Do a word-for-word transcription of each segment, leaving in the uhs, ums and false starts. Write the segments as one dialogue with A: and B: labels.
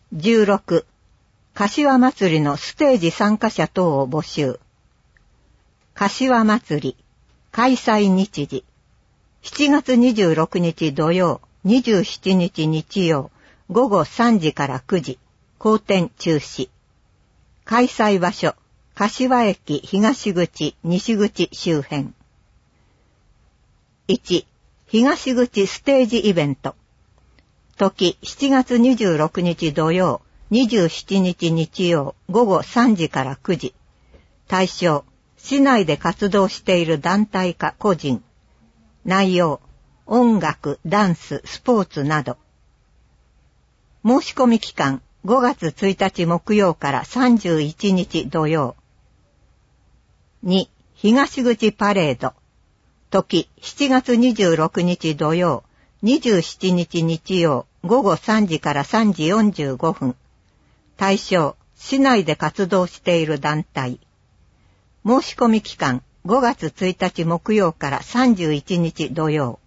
A: じゅうろく、柏祭りのステージ参加者等を募集。柏祭り、開催日時。しちがつにじゅうろくにち土曜、にじゅうしちにち日曜、ごごさんじからくじ、後転中止。開催場所、柏駅東口、西口周辺。いち、東口ステージイベント。時、しちがつにじゅうろくにち土曜、にじゅうしちにち日曜、ごごさんじからくじ。対象、市内で活動している団体か個人。内容、音楽、ダンス、スポーツなど。申し込み期間、ごがつついたち木曜からさんじゅういちにち土曜。に、東口パレード。時、しちがつにじゅうろくにち土曜、にじゅうしちにち日曜、ごごさんじからさんじよんじゅうごふん。対象、市内で活動している団体。申し込み期間、ごがつついたち木曜からさんじゅういちにち土曜。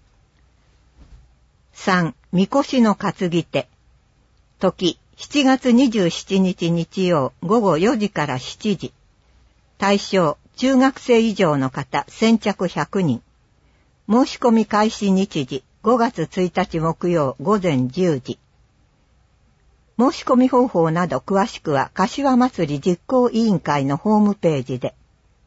A: さん、みこしの担ぎ手。時、しちがつにじゅうしちにち日曜、ごごよじからしちじ。対象、中学生以上の方、先着ひゃくにん。申し込み開始日時、ごがつついたち木曜、ごぜんじゅうじ。申し込み方法など詳しくは、柏祭り実行委員会のホームページで。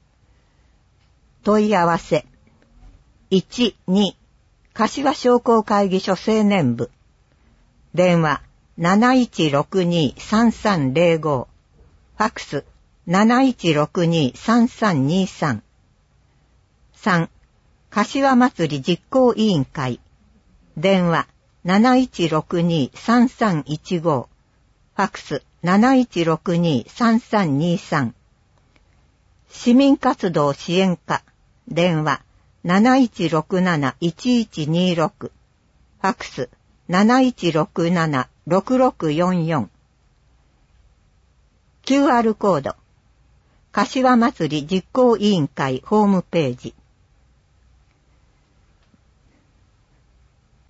A: 問い合わせ。いち、に、柏商工会議所青年部。電話、なないちろくに さんさんぜろご。ファックス、なないちろくに さんさんにさん。さん、柏祭り実行委員会。電話、なないちろくに さんさんいちご。ファックス なないちろくに さんさんにさん。市民活動支援課。電話 なないちろくなないちいちにろく。ファックス なないちろくなな ろくろくよんよん。キューアール コード。柏祭り実行委員会ホームページ。